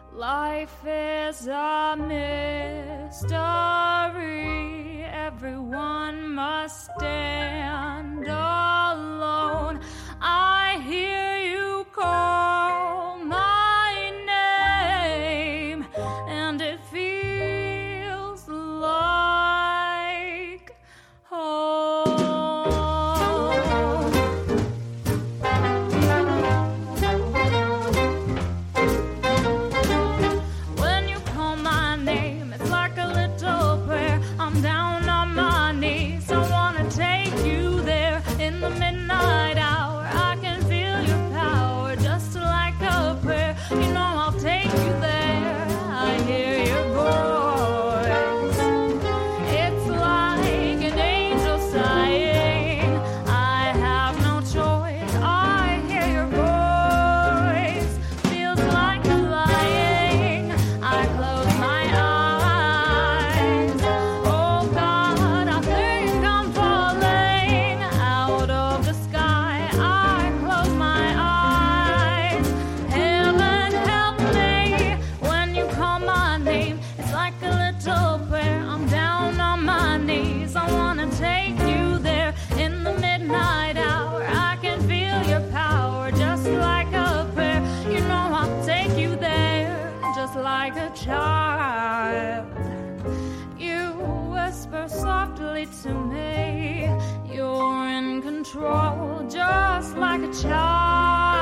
Life is a mystery. Everyone must stand alone. I hear you call my name, and it feels like home. When you call my name, it's like a little prayer. I'm down on my knees. I wanna take you there in the midnight hour. I can feel your power just like a prayer. You know I'll take you there. I hear your voice. It's like an angel sighing. I have no choice. I hear your voice. Feels like I'm lying. I close my eyes. Oh God, I think I'm falling out of the sky. I close my eyes. Heaven help me when you call my name. It's like a little prayer. I'm down on my knees. I wanna take you there in the midnight hour. I can feel your power just like a prayer. You know I'll take you there just like a child. You whisper softly to me. You're in control just like a child.